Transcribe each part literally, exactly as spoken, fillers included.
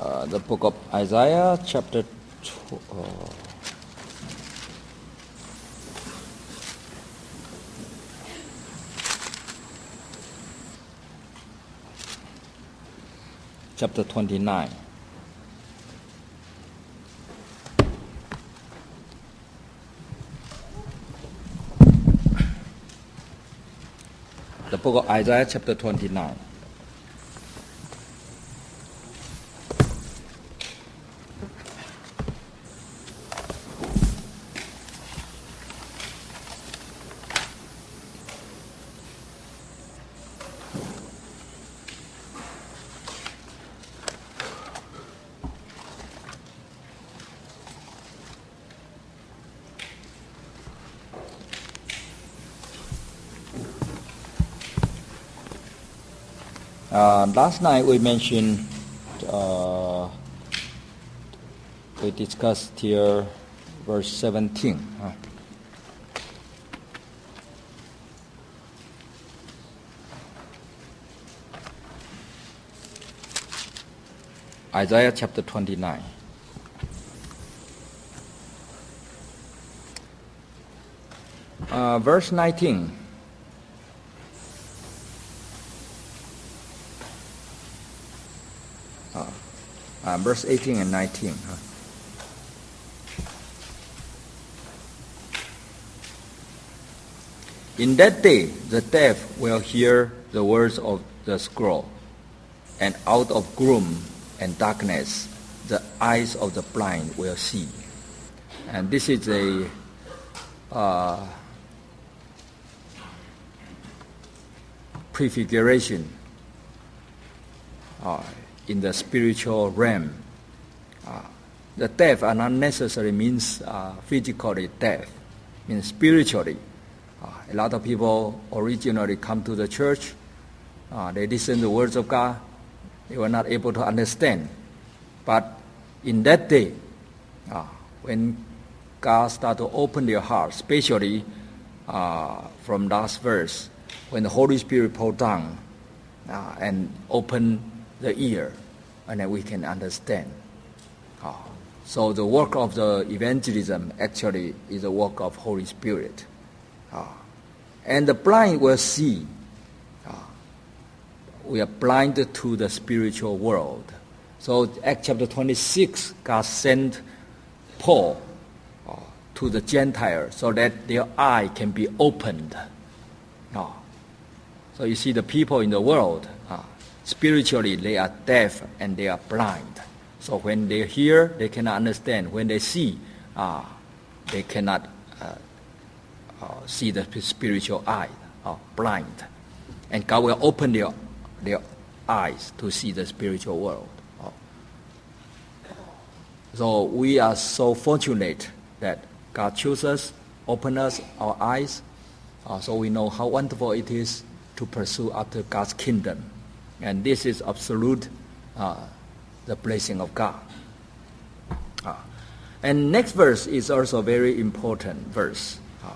uh, the book of Isaiah, chapter two, uh, chapter twenty-nine. The book of Isaiah, chapter twenty-nine. Uh, last night we mentioned, uh, we discussed here verse seventeen. Huh? Isaiah chapter twenty-nine. Uh, verse nineteen. Uh, verse eighteen and nineteen. Huh? In that day, the deaf will hear the words of the scroll, and out of gloom and darkness, the eyes of the blind will see. And this is a uh, prefiguration Uh, in the spiritual realm. Uh, the deaf are not necessarily means uh, physically deaf, means spiritually. Uh, a lot of people originally come to the church, uh, they listen to the words of God, they were not able to understand. But in that day, uh, when God started to open their hearts, especially uh, from last verse, when the Holy Spirit poured down uh, and opened the ear, and then we can understand. Uh, so the work of the evangelism actually is a work of Holy Spirit. Uh, and the blind will see. Uh, we are blind to the spiritual world. So Acts chapter twenty-six, God sent Paul uh, to the Gentiles so that their eye can be opened. Uh, so you see the people in the world, uh, spiritually, they are deaf and they are blind. So when they hear, they cannot understand. When they see, uh, they cannot uh, uh, see the spiritual eye, uh, blind. And God will open their, their eyes to see the spiritual world. Uh. So we are so fortunate that God chose us, open us, our eyes, uh, so we know how wonderful it is to pursue after God's kingdom. And this is absolute, uh, the blessing of God. Uh, and next verse is also a very important verse.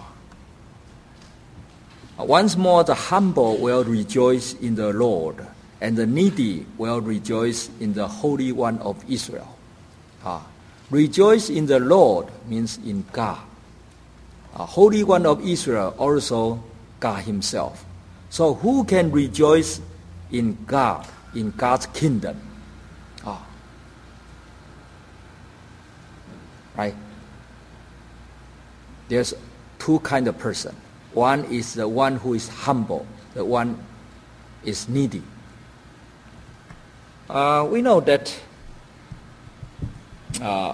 Uh, Once more the humble will rejoice in the Lord, and the needy will rejoice in the Holy One of Israel. Uh, rejoice in the Lord means in God. Uh, Holy One of Israel, also God himself. So who can rejoice in God, in God's kingdom? Oh. Right? There's two kind of person. One is the one who is humble. The one is needy. Uh, we know that uh,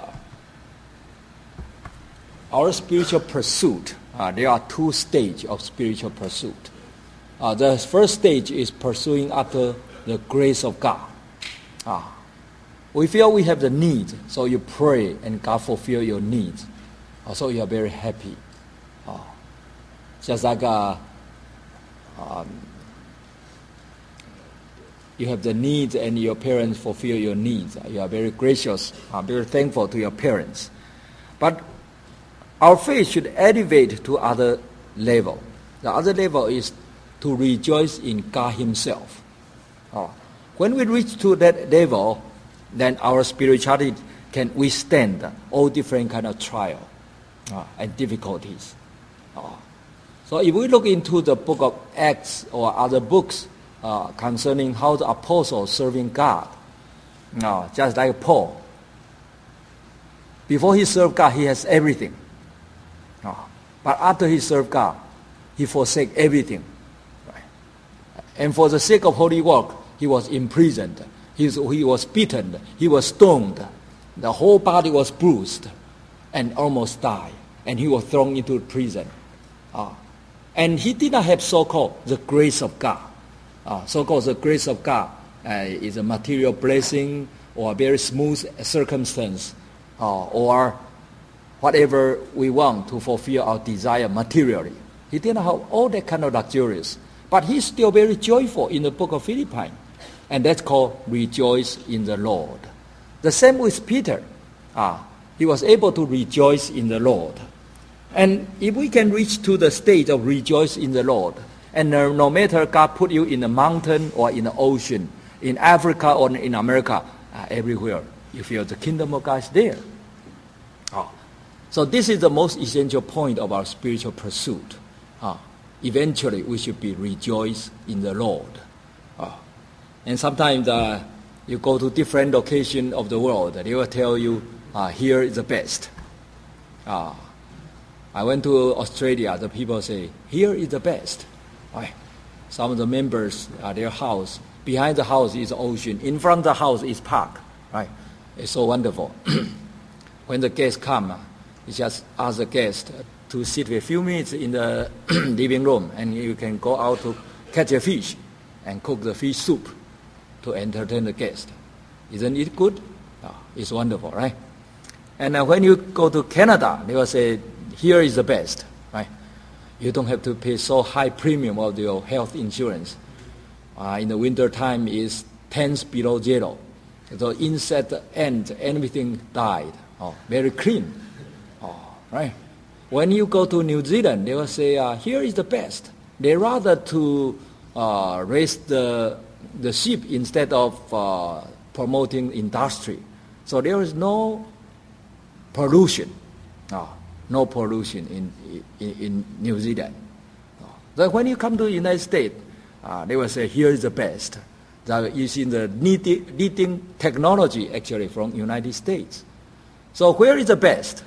our spiritual pursuit, uh, there are two stages of spiritual pursuit. Uh, the first stage is pursuing after the grace of God. Uh, we feel we have the need, so you pray and God fulfill your needs. Uh, so you are very happy. Uh, just like uh, um, you have the needs and your parents fulfill your needs. You are very gracious, uh, very thankful to your parents. But our faith should elevate to other level. The other level is to rejoice in God himself. Oh. When we reach to that level, then our spirituality can withstand all different kind of trial uh, and difficulties. Uh, so if we look into the book of Acts or other books uh, concerning how the apostles serving God, uh, just like Paul, before he served God, he has everything. Uh, but after he served God, he forsake everything. Right? And for the sake of holy work, he was imprisoned. He was, he was beaten. He was stoned. The whole body was bruised and almost died. And he was thrown into prison. Uh, and he did not have so-called the grace of God. Uh, so-called the grace of God uh, is a material blessing or a very smooth circumstance uh, or whatever we want to fulfill our desire materially. He did not have all that kind of luxurious. But he's still very joyful in the book of Philippians. And that's called rejoice in the Lord. The same with Peter. Ah, he was able to rejoice in the Lord. And if we can reach to the state of rejoice in the Lord, and uh, no matter God put you in a mountain or in the ocean, in Africa or in America, uh, everywhere, you feel the kingdom of God is there. Ah. So this is the most essential point of our spiritual pursuit. Ah. Eventually, we should be rejoice in the Lord. Ah. And sometimes uh, you go to different locations of the world, they will tell you, uh, here is the best. Uh, I went to Australia, the people say, here is the best. Right? Some of the members, uh, their house, behind the house is the ocean, in front of the house is park. Right? It's so wonderful. When the guests come, uh, you just ask the guest to sit for a few minutes in the living room, and you can go out to catch a fish and cook the fish soup to entertain the guest. Isn't it good? Oh, it's wonderful, right? And uh, when you go to Canada, they will say, here is the best, right? You don't have to pay so high premium of your health insurance. Uh, in the winter time, it's tens below zero. So insect, ants, everything died. Oh, very clean. Oh, right? When you go to New Zealand, they will say, uh, here is the best. They rather to uh, raise the the sheep instead of uh, promoting industry. So there is no pollution, no, no pollution in, in, in New Zealand. No. So when you come to the United States, uh, they will say, here is the best. They're using the leading, leading technology actually from United States. So where is the best?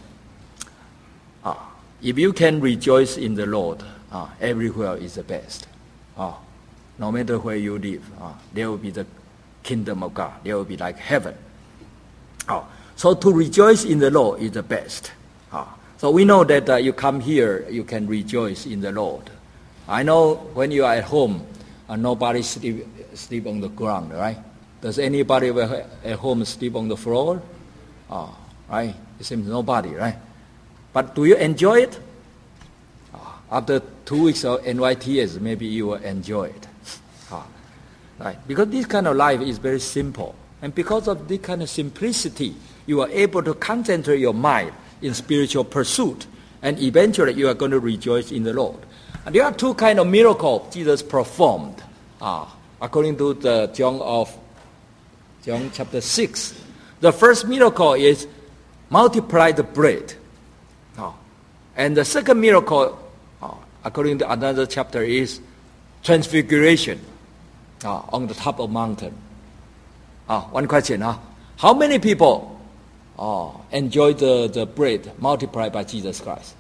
Uh, if you can rejoice in the Lord, uh, everywhere is the best. Uh, No matter where you live, uh, there will be the kingdom of God. There will be like heaven. Oh, so to rejoice in the Lord is the best. Uh, so we know that uh, you come here, you can rejoice in the Lord. I know when you are at home, uh, nobody sleep, sleep on the ground, right? Does anybody at home sleep on the floor? Uh, right? It seems nobody, right? But do you enjoy it? Uh, after two weeks of N Y T S, maybe you will enjoy it. Right? Because this kind of life is very simple. And because of this kind of simplicity, you are able to concentrate your mind in spiritual pursuit. And eventually you are going to rejoice in the Lord. And there are two kinds of miracles Jesus performed. Uh, according to the John of John chapter six. The first miracle is multiply the bread. Uh, and the second miracle, uh, according to another chapter, is transfiguration. Uh, on the top of mountain. Uh, one question, huh? How many people uh, enjoy the, the bread multiplied by Jesus Christ?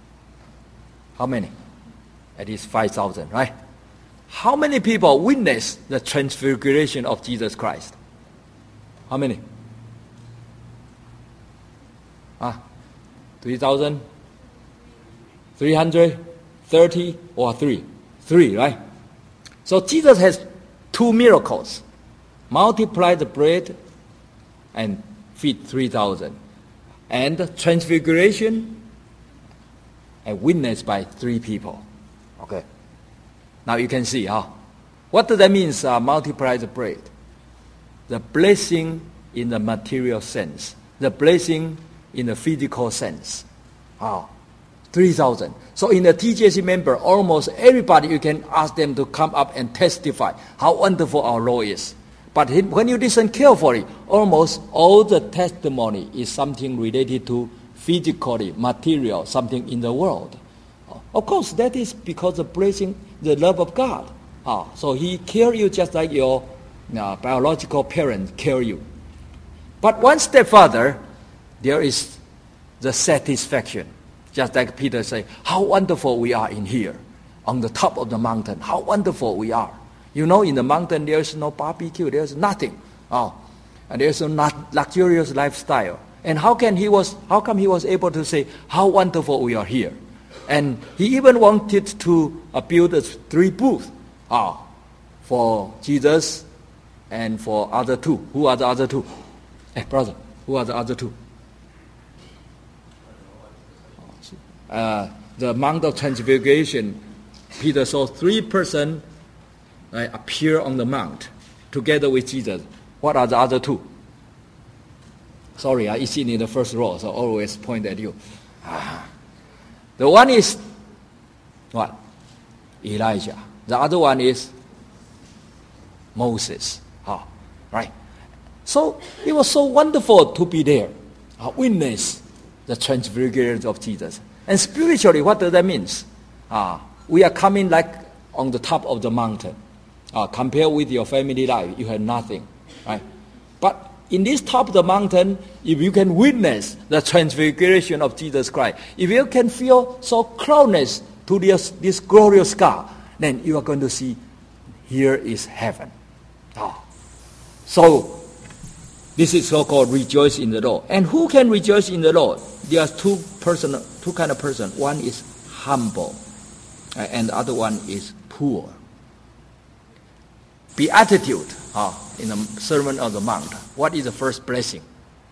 How many? At least five thousand, right? How many people witness the transfiguration of Jesus Christ? How many? Ah, three thousand? three hundred thirty or three? Three, right? So Jesus has two miracles. Multiply the bread and feed three thousand. And transfiguration and witnessed by three people. Okay. Now you can see, huh? What does that mean, uh, multiply the bread? The blessing in the material sense. The blessing in the physical sense. Wow. three thousand. So in the T J C member, almost everybody, you can ask them to come up and testify how wonderful our Lord is. But when you listen carefully, almost all the testimony is something related to physically, material, something in the world. Of course, that is because of praising the love of God. Ah, so He cares you just like your uh, biological parents care you. But one step further, there is the satisfaction. Just like Peter said, how wonderful we are in here, on the top of the mountain. How wonderful we are. You know, in the mountain there is no barbecue, there is nothing. Oh, and there is no luxurious lifestyle. And how can he was? How come he was able to say, how wonderful we are here? And he even wanted to uh, build a three booths uh, for Jesus and for other two. Who are the other two? Hey, brother, who are the other two? Uh, the Mount of Transfiguration, Peter saw three persons uh, appear on the mount together with Jesus. What are the other two? Sorry, I sit in the first row, so always point at you. Ah. The one is what? Elijah. The other one is Moses. Oh, right. So it was so wonderful to be there, uh, witness the transfiguration of Jesus. And spiritually, what does that mean? Uh, we are coming like on the top of the mountain. Uh, compared with your family life, you have nothing, right? But in this top of the mountain, if you can witness the transfiguration of Jesus Christ, if you can feel so closeness to this, this glorious God, then you are going to see, here is heaven. Oh. So, this is so-called rejoice in the Lord. And who can rejoice in the Lord? There are two person, two kind of person. One is humble, uh, and the other one is poor. Beatitude, uh, in the Sermon on the Mount. What is the first blessing?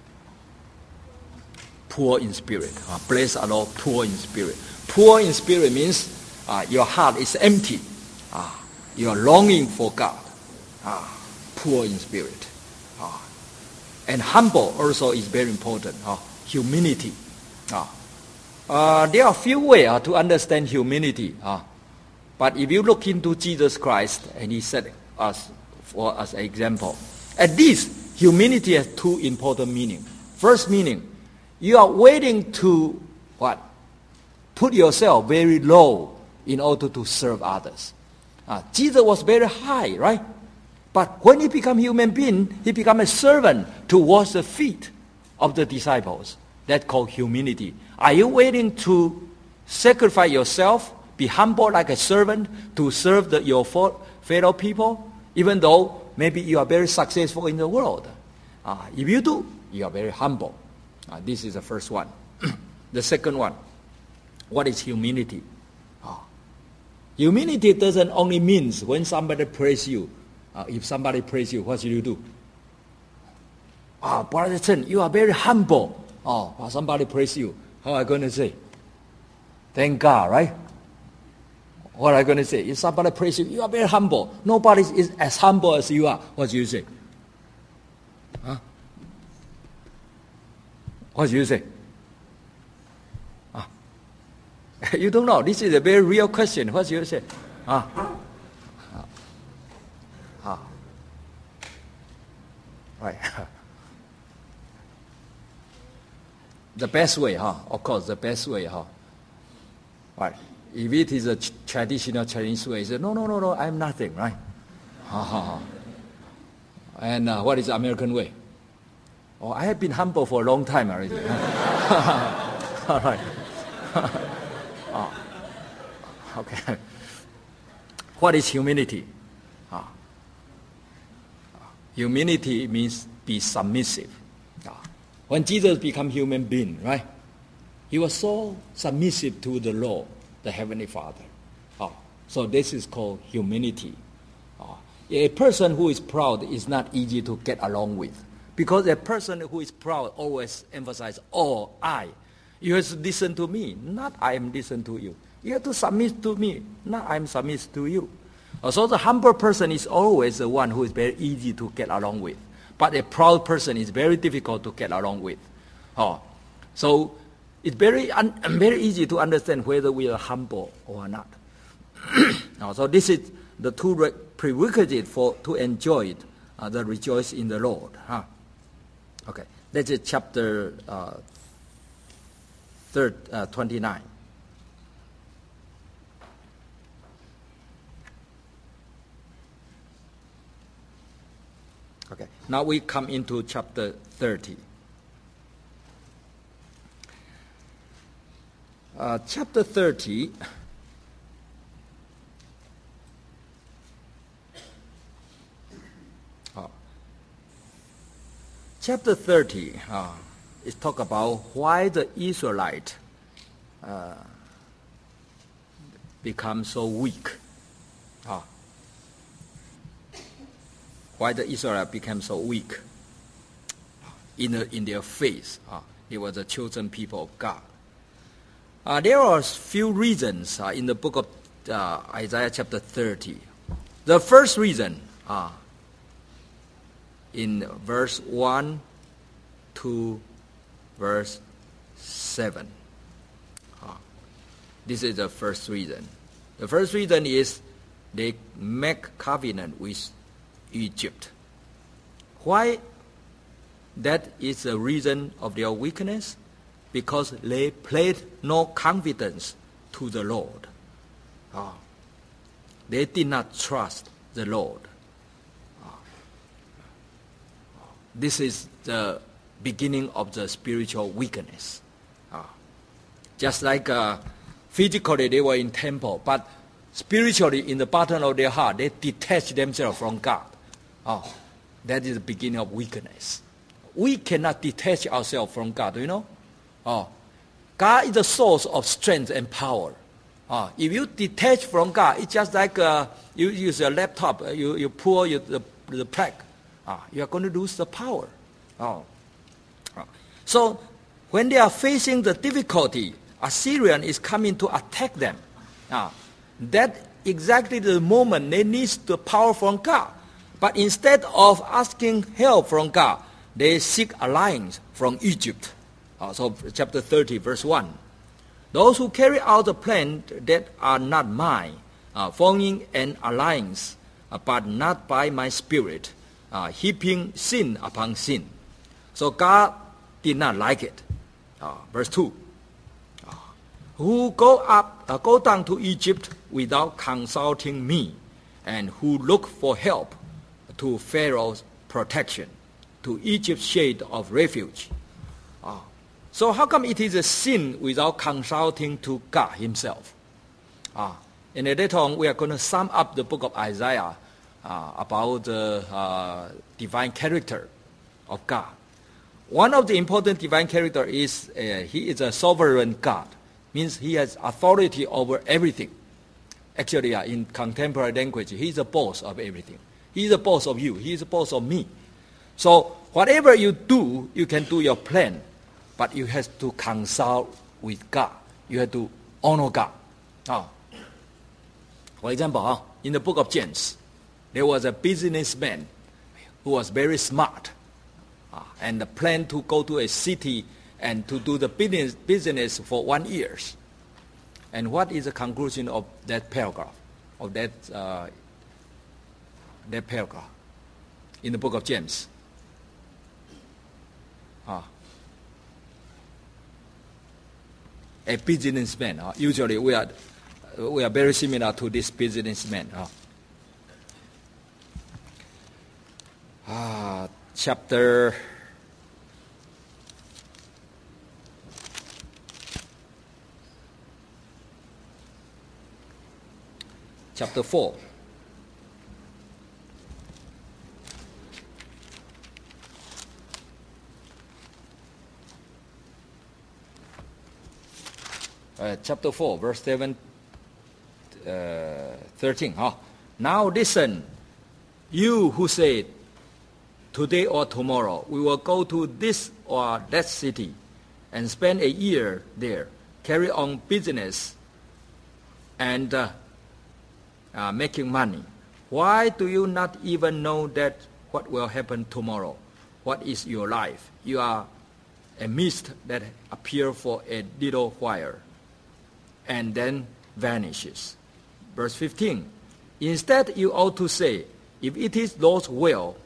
Poor in spirit. Uh, blessed are all poor in spirit. Poor in spirit means uh, your heart is empty. Uh, you are longing for God. Uh, poor in spirit. Uh, and humble also is very important. Uh, humility. Uh, uh, there are few ways uh, to understand humility. Uh, but if you look into Jesus Christ, and He said us for as an example, at least humility has two important meanings. First meaning, you are willing to what? Put yourself very low in order to serve others. Uh, Jesus was very high, right? But when He became human being, He became a servant to wash the feet of the disciples. That's called humility. Are you willing to sacrifice yourself, be humble like a servant to serve the, your fellow people, even though maybe you are very successful in the world? Uh, if you do, you are very humble. Uh, this is the first one. The second one, what is humility? Uh, humility doesn't only mean when somebody praise you. Uh, if somebody praise you, what should you do? Ah, oh, Brother Chen, you are very humble. Oh, somebody praise you. How are I going to say? Thank God, right? What are I going to say? If somebody praise you, you are very humble. Nobody is as humble as you are. What do you say? Huh? What do you say? Ah. You don't know. This is a very real question. What do you say? Ah. Ah. Ah. Right. The best way, huh? Of course, the best way, huh? Right. If it is a ch- traditional Chinese way, say, no, no, no, no, I'm nothing, right? Ha, ha, ha. And uh, what is the American way? Oh, I have been humble for a long time already. All right. Oh. Okay. What is humility? Oh. Humility means be submissive. Oh. When Jesus became human being, right? He was so submissive to the law, the Heavenly Father. Oh, so this is called humility. Oh, a person who is proud is not easy to get along with, because a person who is proud always emphasizes, oh, I. You have to listen to me, not I am listen to you. You have to submit to me, not I am submit to you. Oh, so the humble person is always the one who is very easy to get along with. But a proud person is very difficult to get along with. Oh, so it's very un- very easy to understand whether we are humble or not. oh, so this is the two re- prerequisites for to enjoy it, uh, the rejoice in the Lord. Huh? Okay, that's it, chapter uh, third, uh, twenty-nine. Okay, now we come into chapter thirty. Uh, chapter thirty, oh. chapter thirty uh, is talk about why the Israelite uh, become so weak. Uh, why the Israelite became so weak in, the, in their faith. Uh, they were the chosen people of God. Uh, there are few reasons uh, in the book of uh, Isaiah chapter thirty. The first reason, uh, in verse one to verse seven. Uh, this is the first reason. The first reason is they make covenant with Egypt. Why that is the reason of their weakness? Because they played no confidence to the Lord. Uh, they did not trust the Lord. Uh, this is the beginning of the spiritual weakness. Uh, just like uh, physically they were in temple, but spiritually in the bottom of their heart, they detached themselves from God. Oh, that is the beginning of weakness. We cannot detach ourselves from God, do you know? Oh, God is the source of strength and power. Oh, if you detach from God, it's just like uh, you use a laptop, uh, you, you pour you, the, the plug, oh, you are going to lose the power. Oh. Oh. So when they are facing the difficulty, Assyrian is coming to attack them. Oh, that exactly the moment they need the power from God. But instead of asking help from God, they seek alliance from Egypt. Uh, so chapter thirty, verse one. Those who carry out the plan that are not mine, uh, forming an alliance, uh, but not by my spirit, uh, heaping sin upon sin. So God did not like it. Uh, verse two. Uh, who go up, uh, go down to Egypt without consulting me, and who look for help to Pharaoh's protection, to Egypt's shade of refuge. Uh, So how come it is a sin without consulting to God himself? Ah, and later on we are going to sum up the book of Isaiah uh, about the uh, divine character of God. One of the important divine character is uh, he is a sovereign God. Means he has authority over everything. Actually, uh, in contemporary language, he is the boss of everything. He is the boss of you. He is the boss of me. So whatever you do, you can do your plan. But you have to consult with God. You have to honor God. Oh. For example, uh, in the book of James, there was a businessman who was very smart uh, and planned to go to a city and to do the business, business for one year. And what is the conclusion of that paragraph, of that, uh, that paragraph in the book of James? Uh, A businessman. Uh, usually we are we are very similar to this businessman. Uh. Ah, chapter chapter four. Uh, chapter four, verse seven, uh, thirteen. Huh? Now listen, you who say, today or tomorrow, we will go to this or that city and spend a year there, carry on business and uh, uh, making money. Why do you not even know that what will happen tomorrow? What is your life? You are a mist that appears for a little while and then vanishes. Verse fifteen. Instead, you ought to say, if it is Lord's will,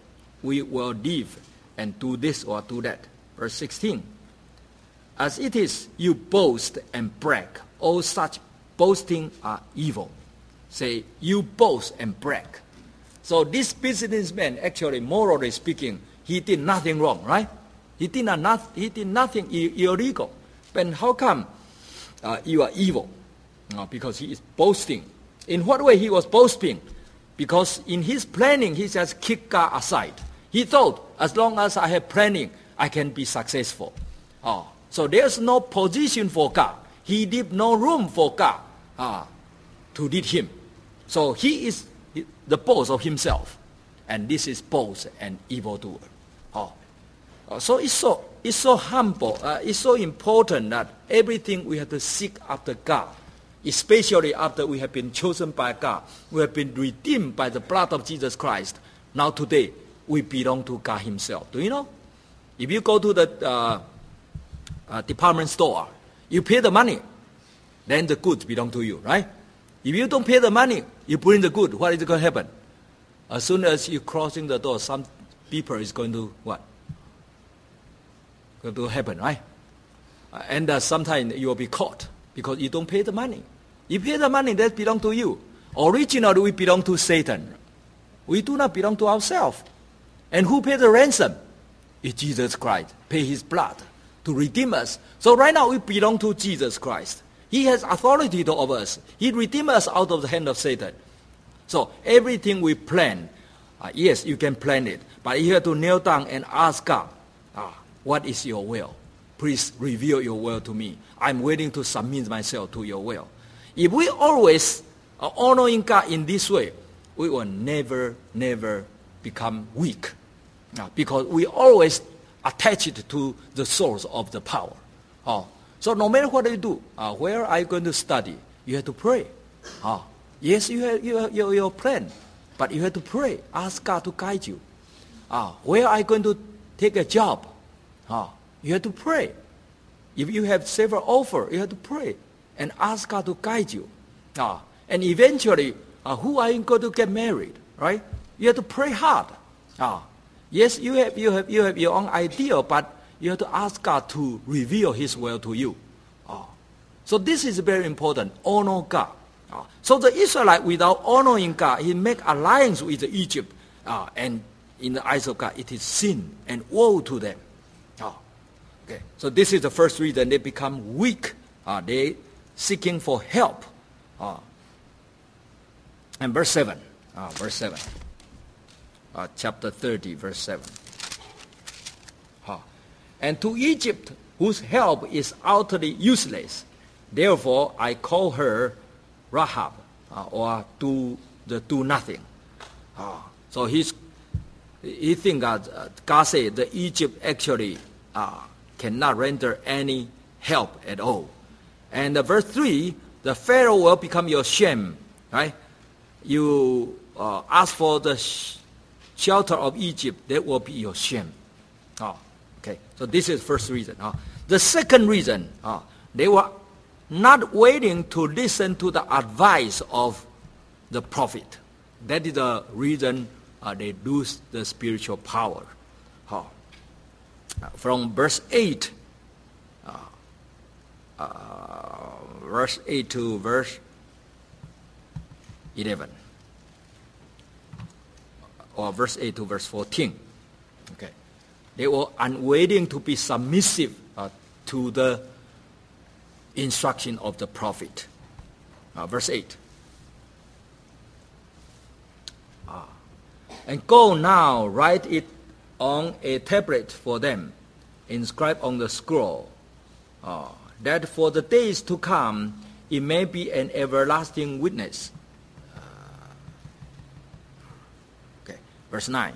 we will live and do this or do that. Verse sixteen. As it is, you boast and brag. All such boasting are evil. Say, you boast and brag. So this businessman, actually, morally speaking, he did nothing wrong, right? He did not. He did nothing illegal. But how come uh, you are evil? Uh, because he is boasting. In what way he was boasting? Because in his planning, he just kicked God aside. He thought, as long as I have planning, I can be successful. Uh, so there's no position for God. He leave no room for God uh, to lead him. So he is the boss of himself. And this is boast and evildoer. Oh. Uh, so it's so it's so humble. Uh, it's so important that everything we have to seek after God, especially after we have been chosen by God, we have been redeemed by the blood of Jesus Christ. Now today, we belong to God himself. Do you know? If you go to the uh, uh, department store, you pay the money, then the goods belong to you, right? If you don't pay the money, you bring the good, what is going to happen? As soon as you're crossing the door, some people is going to what? Going to happen, right? Uh, and uh, sometimes you will be caught because you don't pay the money. You pay the money, that belongs to you. Originally, we belong to Satan. We do not belong to ourselves. And who paid the ransom? It's Jesus Christ. Pay his blood to redeem us. So right now, we belong to Jesus Christ. He has authority over us. He redeemed us out of the hand of Satan. So everything we plan, uh, yes, you can plan it. But you have to kneel down and ask God, ah, what is your will? Please reveal your will to me. I'm willing to submit myself to your will. If we always are honoring God in this way, we will never, never become weak. Uh, because we always attach it to the source of the power. Oh. So no matter what you do, uh, where are you going to study? You have to pray. Uh, yes, you have, you have your, your plan, but you have to pray. Ask God to guide you. Uh, where are you going to take a job? Uh, you have to pray. If you have several offers, you have to pray and ask God to guide you. Uh, and eventually, uh, who are you going to get married? Right? You have to pray hard. Uh, yes, you have, you have, you have your own idea, but you have to ask God to reveal his will to you. Oh. So this is very important. Honor God. Oh. So the Israelite, without honoring God, he make alliance with Egypt. Uh, and in the eyes of God, it is sin and woe to them. Oh. Okay. So this is the first reason they become weak. Uh, they seeking for help. Uh. And verse seven. Uh, verse seven. Uh, chapter thirty, verse seven. And to Egypt, whose help is utterly useless, therefore I call her Rahab, uh, or do the do nothing. Uh, so he's he think that uh, God said that Egypt actually uh, cannot render any help at all. And uh, verse three, the Pharaoh will become your shame, right? You uh, ask for the sh- shelter of Egypt, that will be your shame. Uh, Okay, so this is the first reason. Uh, the second reason, uh, they were not willing to listen to the advice of the prophet. That is the reason uh, they lose the spiritual power. Uh, from verse eight, uh, uh, verse eight to verse eleven, or verse eight to verse fourteen. Okay. They were unwilling to be submissive uh, to the instruction of the prophet. Uh, verse eight. Uh, and go now, write it on a tablet for them, inscribe on the scroll, uh, that for the days to come it may be an everlasting witness. Uh, okay, verse nine.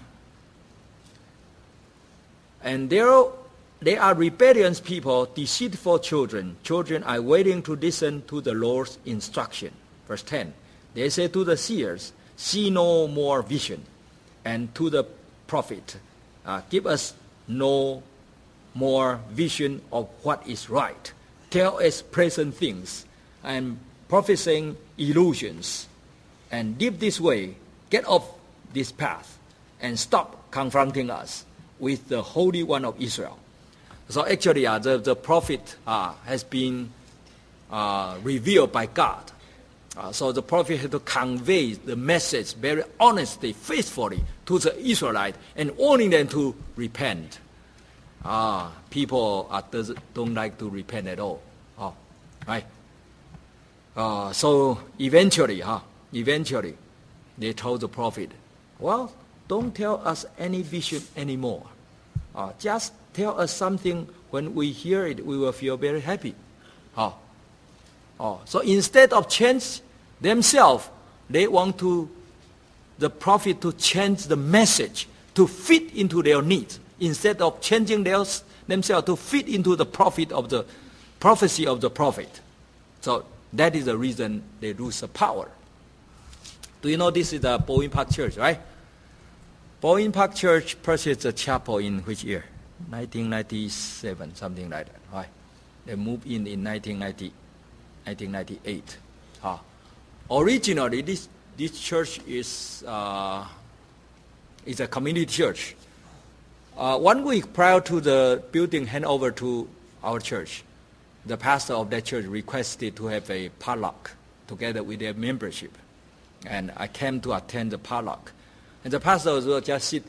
And there, they are rebellious people, deceitful children. Children are waiting to listen to the Lord's instruction. Verse ten. They say to the seers, see no more vision. And to the prophet, uh, give us no more vision of what is right. Tell us present things and prophesying illusions. And live this way, get off this path, and stop confronting us with the Holy One of Israel. So actually, uh, the, the prophet uh, has been uh, revealed by God. Uh, so the prophet had to convey the message very honestly, faithfully to the Israelites and warning them to repent. Ah, people uh, does, don't like to repent at all. Oh, right? Uh, so eventually, huh, eventually, they told the prophet, well, don't tell us any vision anymore. Uh, just tell us something. When we hear it, we will feel very happy. Oh, oh. So instead of change themselves, they want to the prophet to change the message to fit into their needs, instead of changing their, themselves to fit into the prophet of the prophecy of the prophet. So that is the reason they lose the power. Do you know this is the Bowen Park Church, right? Bowen Park Church purchased a chapel in which year? nineteen ninety-seven, something like that. Right? They moved in in nineteen ninety, nineteen ninety-eight. Ah. Originally, this this church is uh, is a community church. Uh, one week prior to the building handover to our church, the pastor of that church requested to have a potluck together with their membership. And I came to attend the potluck. And the pastor will just sit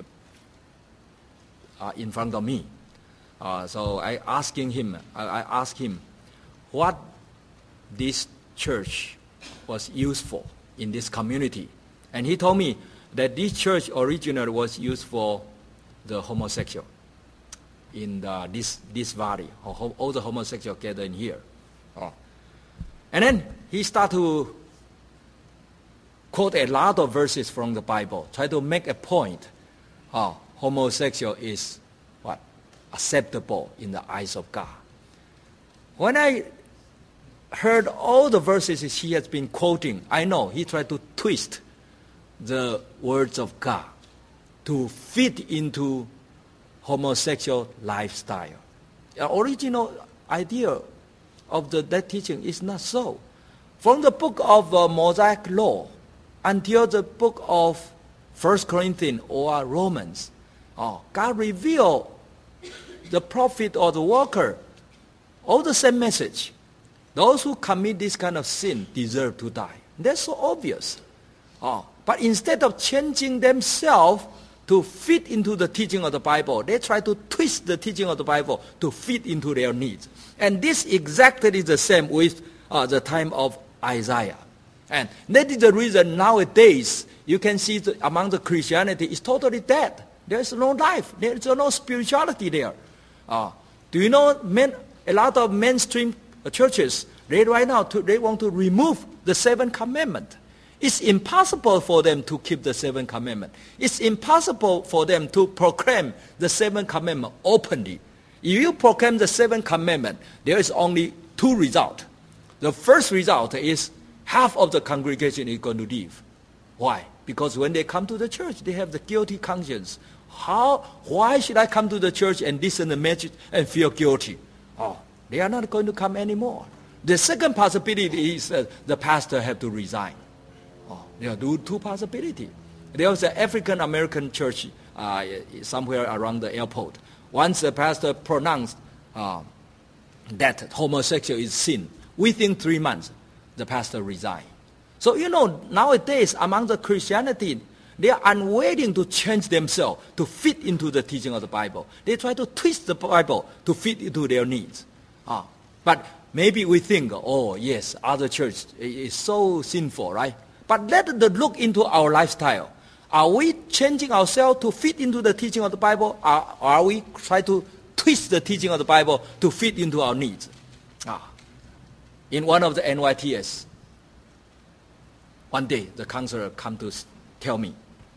uh, in front of me. Uh, so I asking him, I, I asked him what this church was used for in this community. And he told me that this church originally was used for the homosexual in the, this, this valley. All the homosexuals gather in here. Oh. And then he started to quote a lot of verses from the Bible, try to make a point how homosexual is what? Acceptable in the eyes of God. When I heard all the verses he has been quoting, I know he tried to twist the words of God to fit into homosexual lifestyle. The original idea of the, that teaching is not so. From the book of uh, Mosaic Law until the book of First Corinthians or Romans, oh, God revealed the prophet or the worker, all the same message. Those who commit this kind of sin deserve to die. That's so obvious. Oh, but instead of changing themselves to fit into the teaching of the Bible, they try to twist the teaching of the Bible to fit into their needs. And this exactly is the same with uh, the time of Isaiah. And that is the reason nowadays you can see the, among the Christianity is totally dead. There is no life. There is no spirituality there. Uh, do you know men, a lot of mainstream churches, they right now to, they want to remove the seventh commandment. It's impossible for them to keep the seventh commandment. It's impossible for them to proclaim the seventh commandment openly. If you proclaim the seventh commandment, there is only two results. The first result is half of the congregation is going to leave. Why? Because when they come to the church, they have the guilty conscience. How? Why should I come to the church and listen to the message and feel guilty? Oh, they are not going to come anymore. The second possibility is that the pastor have to resign. Oh, there are two possibilities. There was an African American church uh, somewhere around the airport. Once the pastor pronounced uh, that homosexual is sin, within three months, the pastor resigned. So, you know, nowadays among the Christianity, they are unwilling to change themselves to fit into the teaching of the Bible. They try to twist the Bible to fit into their needs. Ah, but maybe we think, oh, yes, other church is so sinful, right? But let us look into our lifestyle. Are we changing ourselves to fit into the teaching of the Bible? Or are we trying to twist the teaching of the Bible to fit into our needs? Ah. In one of the N Y T S, one day the counselor come to tell me.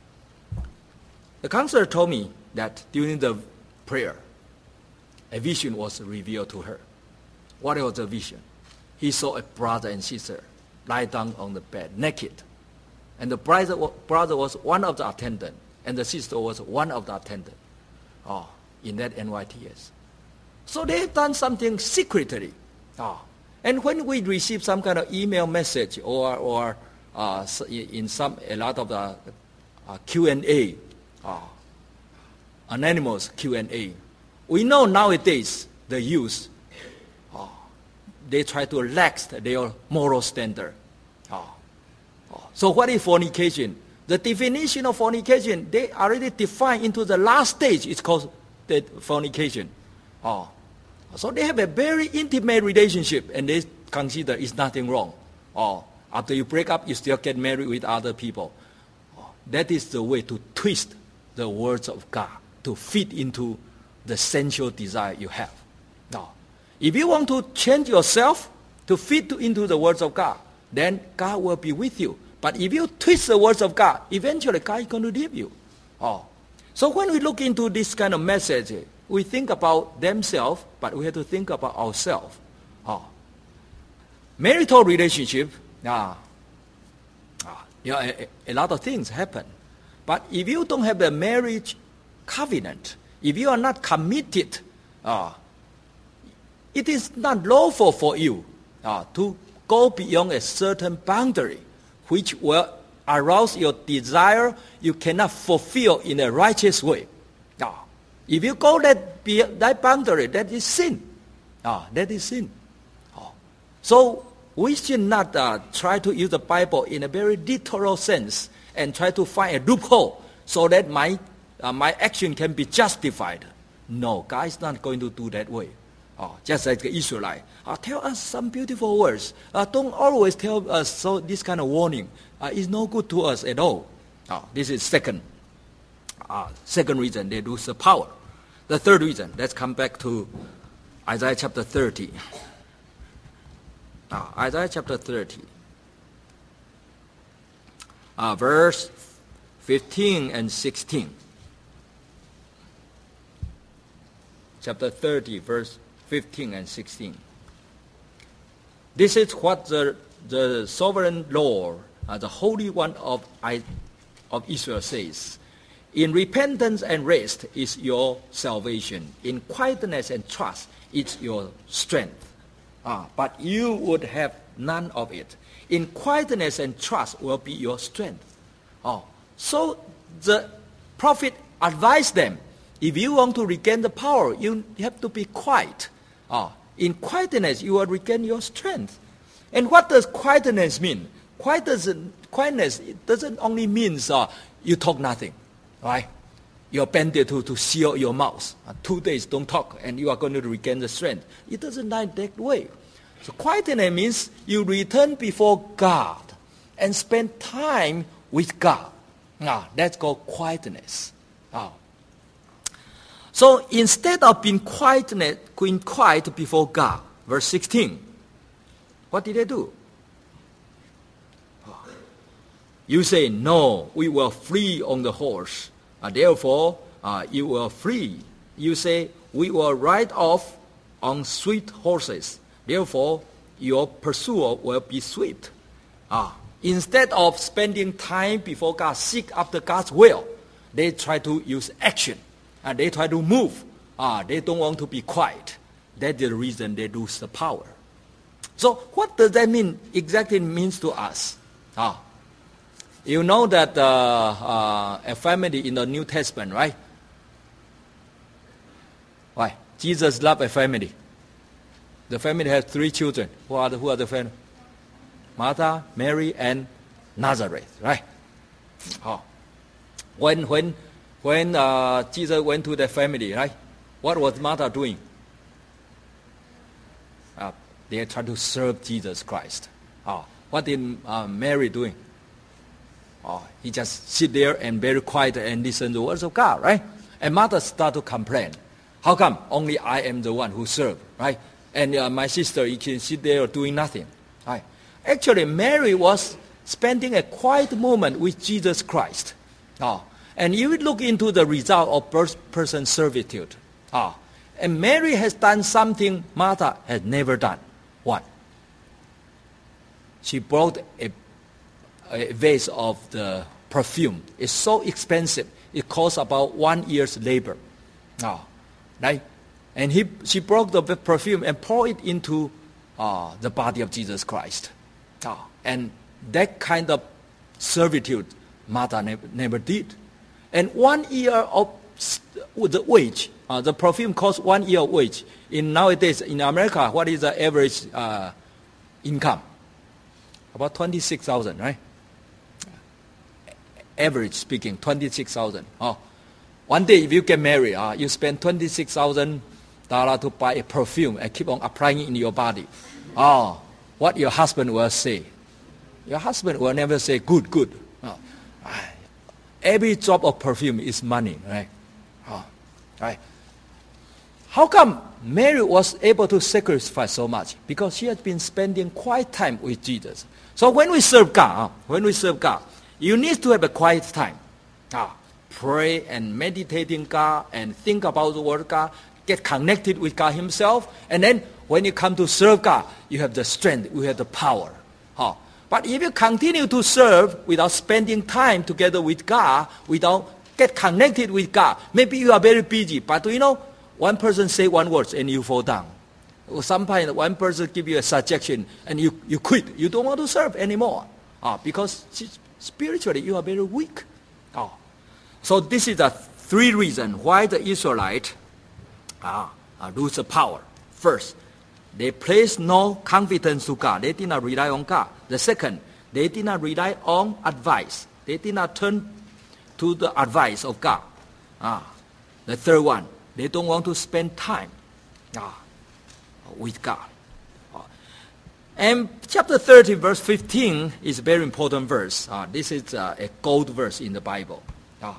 The counselor told me that during the prayer, a vision was revealed to her. What was the vision? He saw a brother and sister lie down on the bed, naked. And the brother, brother was one of the attendants, and the sister was one of the attendants. Oh, in that N Y T S. So they have done something secretly. Oh. And when we receive some kind of email message or, or uh, in some a lot of the uh, Q and A, uh, anonymous Q and A. We know nowadays the youth, oh, they try to relax their moral standard. Oh, oh. So what is fornication? The definition of fornication, they already define into the last stage. It's called the fornication. Oh. So they have a very intimate relationship, and they consider it's nothing wrong. Oh. After you break up, you still get married with other people. Oh. That is the way to twist the words of God to fit into the sensual desire you have. Now, if you want to change yourself to fit into the words of God, then God will be with you. But if you twist the words of God, eventually God is going to leave you. Oh. So when we look into this kind of message, we think about themselves, but we have to think about ourselves. Oh. Marital relationship, ah, ah, you know, a, a lot of things happen. But if you don't have a marriage covenant, if you are not committed, uh, it is not lawful for you uh, to go beyond a certain boundary, which will arouse your desire you cannot fulfill in a righteous way. Uh, if you go that, that boundary, that is sin. Uh, that is sin. Uh, so we should not uh, try to use the Bible in a very literal sense and try to find a loophole so that my Uh, my action can be justified. No, God is not going to do that way. Oh, just like the Israelite. Uh, tell us some beautiful words. Uh, don't always tell us so this kind of warning. Uh, it's no good to us at all. Oh, this is second. Uh, second reason, they lose the power. The third reason, let's come back to Isaiah chapter thirty. Uh, Isaiah chapter thirty. Uh, verse fifteen and sixteen. Chapter thirty, verse fifteen and sixteen. This is what the, the sovereign Lord, uh, the Holy One of, I, of Israel says. In repentance and rest is your salvation. In quietness and trust is your strength. Ah, but you would have none of it. In quietness and trust will be your strength. Oh, so the prophet advised them, if you want to regain the power, you have to be quiet. Oh, in quietness, you will regain your strength. And what does quietness mean? Quietness, quietness it doesn't only mean uh, you talk nothing, right? You're bended to, to seal your mouth. Uh, two days don't talk, and you are going to regain the strength. It doesn't like that way. So quietness means you return before God and spend time with God. Ah, that's called quietness. Oh. So instead of being quiet, being quiet before God, verse sixteen, what did they do? You say, no, we will flee on the horse. Uh, therefore, uh, you will flee. You say, we will ride off on swift horses. Therefore, your pursuer will be swift. Uh, instead of spending time before God, seek after God's will, they try to use action. And they try to move. Ah, they don't want to be quiet. That's the reason they lose the power. So what does that mean exactly means to us? Ah, you know that uh, uh, a family in the New Testament, right? Why? Jesus loved a family. The family has three children. Who are the, who are the family? Martha, Mary, and Nazareth, right? Oh. When, when, when uh, Jesus went to the family, right? What was Martha doing? Uh, they tried to serve Jesus Christ. Oh. What did uh, Mary doing? Oh, he just sit there and very quiet and listen to the words of God, right? And Martha started to complain. How come only I am the one who serve, right? And uh, my sister, you can sit there doing nothing, right? Actually, Mary was spending a quiet moment with Jesus Christ. Oh, and you look into the result of first-person servitude. Oh, and Mary has done something Martha has never done. What? She brought a a vase of the perfume. It's so expensive. It costs about one year's labor. Oh, right? And he, she broke the perfume and poured it into uh, the body of Jesus Christ. Oh, and that kind of servitude Martha never, never did. And one year of with the wage. Uh, the perfume costs one year wage. In nowadays, in America, what is the average uh, income? About twenty-six thousand, right? Average speaking, twenty-six thousand. Oh, one day if you get married, uh, you spend twenty-six thousand dollars to buy a perfume and keep on applying it in your body. Oh, what your husband will say? Your husband will never say, good, good. Oh, every drop of perfume is money, right? Oh, right. How come Mary was able to sacrifice so much? Because she had been spending quiet time with Jesus. So when we serve God, when we serve God, you need to have a quiet time. Ah, pray and meditate in God and think about the Word of God, get connected with God Himself, and then when you come to serve God, you have the strength, you have the power. Ah, but if you continue to serve without spending time together with God, without get connected with God, maybe you are very busy, but you know, one person say one word and you fall down. Or sometimes one person give you a suggestion and you, you quit. You don't want to serve anymore. Ah, because spiritually you are very weak. Ah. So this is the three reasons why the Israelites ah, uh, lose the power. First, they place no confidence to God. They did not rely on God. The second, they did not rely on advice. They did not turn to the advice of God. Ah. The third one, they don't want to spend time ah, with God. Ah. And chapter thirty, verse fifteen is a very important verse. Ah, this is uh, a gold verse in the Bible. Ah.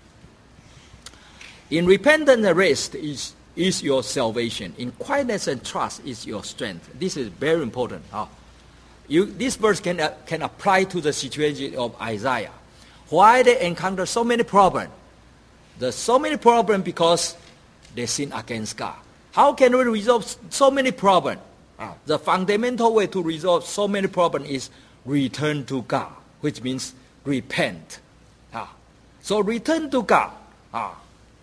In repentance and rest is, is your salvation. In quietness and trust is your strength. This is very important. Ah. You, this verse can, uh, can apply to the situation of Isaiah. Why they encounter so many problems? There's so many problems because they sin against God. How can we resolve so many problems? Ah, the fundamental way to resolve so many problems is return to God, which means repent. Ah, so return to God ah,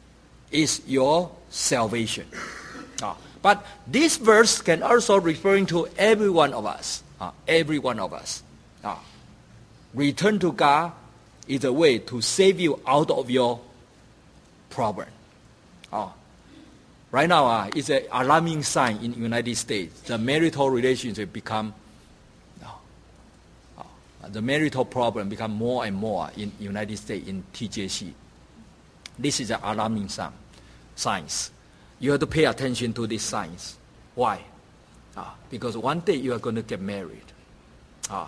is your salvation. Ah, but this verse can also referring to every one of us. Ah, every one of us. Ah, return to God is a way to save you out of your problem. Ah. Right now, uh, it's an alarming sign in the United States. The marital relationship become, uh, uh, the marital problem become more and more in the United States in T J C. This is an alarming sign. Signs. You have to pay attention to these signs. Why? Uh, because one day you are going to get married. Uh,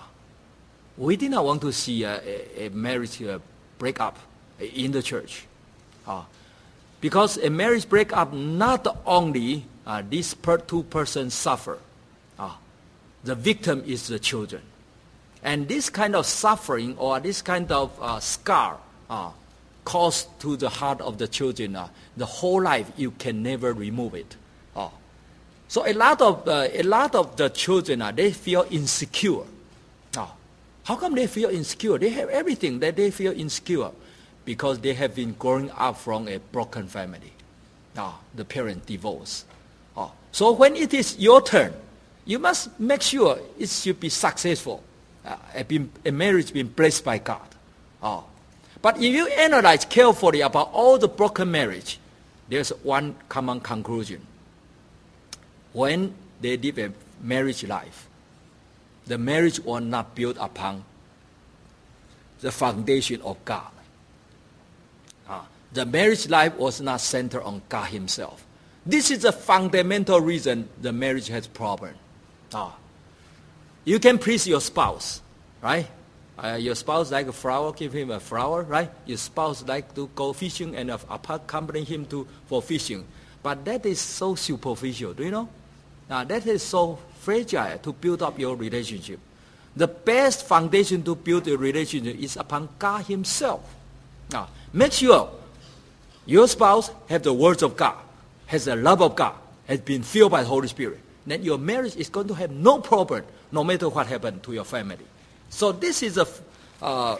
we did not want to see a, a, a marriage uh, break up in the church. Uh, Because a marriage breakup, not only uh, these per two persons suffer. Uh, the victim is the children. And this kind of suffering or this kind of uh, scar uh, caused to the heart of the children, uh, the whole life you can never remove it. Uh, so a lot of uh, a lot of the children, uh, they feel insecure. Uh, how come they feel insecure? They have everything that they feel insecure. Because they have been growing up from a broken family. Ah, the parent divorced. Ah, so when it is your turn, you must make sure it should be successful. Uh, a, been, a marriage being blessed by God. Ah, but if you analyze carefully about all the broken marriage, there's one common conclusion. When they live a marriage life, the marriage was not built upon the foundation of God. The marriage life was not centered on God Himself. This is the fundamental reason the marriage has problem. Ah, you can please your spouse, right? Uh, your spouse like a flower, give him a flower, right? Your spouse like to go fishing and accompany him to for fishing. But that is so superficial, do you know? Now that is so fragile to build up your relationship. The best foundation to build a relationship is upon God Himself. Now, make sure your spouse has the words of God, has the love of God, has been filled by the Holy Spirit. Then your marriage is going to have no problem, no matter what happens to your family. So this is a uh,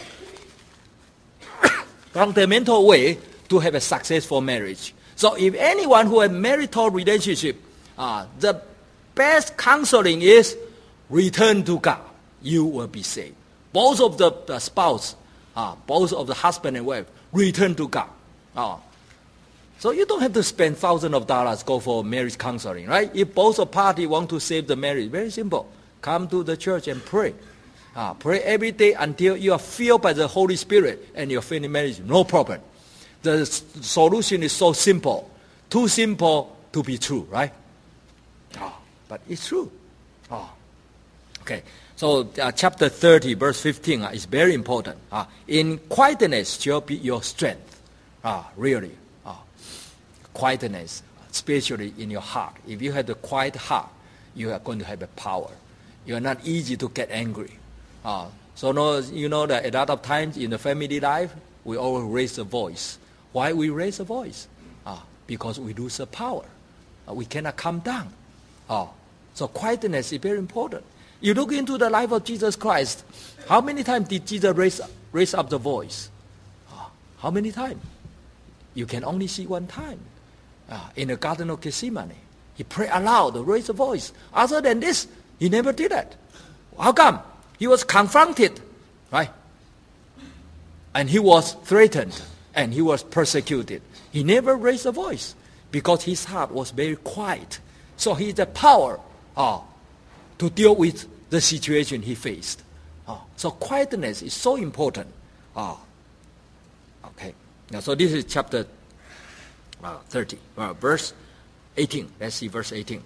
fundamental way to have a successful marriage. So if anyone who has marital relationship, uh, the best counseling is return to God. You will be saved. Both of the, the spouse, uh, both of the husband and wife, return to God. Uh, So you don't have to spend thousands of dollars go for marriage counseling, right? If both parties want to save the marriage, very simple. Come to the church and pray. Ah, pray every day until you are filled by the Holy Spirit and your family marriage, no problem. The s- solution is so simple. Too simple to be true, right? Oh, but it's true. Oh. Okay, so uh, chapter thirty, verse fifteen uh, is very important. Uh, in quietness shall be your strength. Uh, really. Uh, quietness, especially in your heart. If you have the quiet heart, you are going to have a power. You are not easy to get angry. Uh, so no, you know that a lot of times in the family life, we always raise the voice. Why we raise the voice? Uh, because we lose the power. Uh, we cannot calm down. Uh, so quietness is very important. You look into the life of Jesus Christ, how many times did Jesus raise, raise up the voice? Uh, how many times? You can only see one time. Uh, in the Garden of Gethsemane. He prayed aloud, raised the voice. Other than this, he never did that. How come? He was confronted, right? And he was threatened, and he was persecuted. He never raised a voice because his heart was very quiet. So he had the power uh, to deal with the situation he faced. Uh, so quietness is so important. Uh, okay. Now, so this is chapter uh, thirty, uh, verse eighteen. Let's see verse eighteen.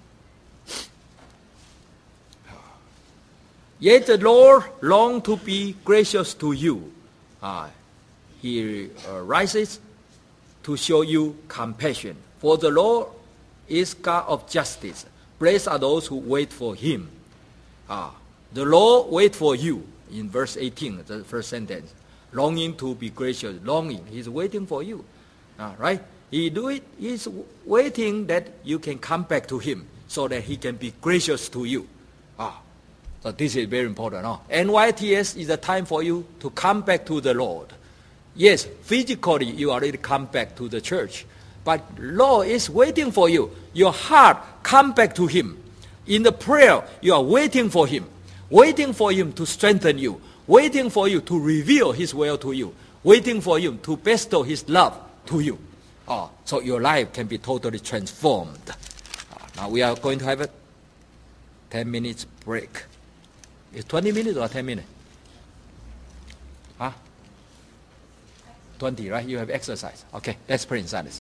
Yet the Lord longs to be gracious to you. Uh, he uh, rises to show you compassion. For the Lord is God of justice. Blessed are those who wait for him. Uh, the Lord wait for you. In verse eighteen, the first sentence. Longing to be gracious. Longing. He's waiting for you. Uh, right? He do it. He's waiting that you can come back to him so that he can be gracious to you. Ah. So this is very important. Huh? N Y T S is a time for you to come back to the Lord. Yes, physically you already come back to the church. But Lord is waiting for you. Your heart come back to him. In the prayer, you are waiting for him. Waiting for him to strengthen you. Waiting for you to reveal his will to you. Waiting for him to bestow his love to you. Oh, so your life can be totally transformed. Uh, now we are going to have a ten minutes break. It's twenty minutes or ten minutes? Huh? twenty, right? You have exercise. Okay, let's pray in silence.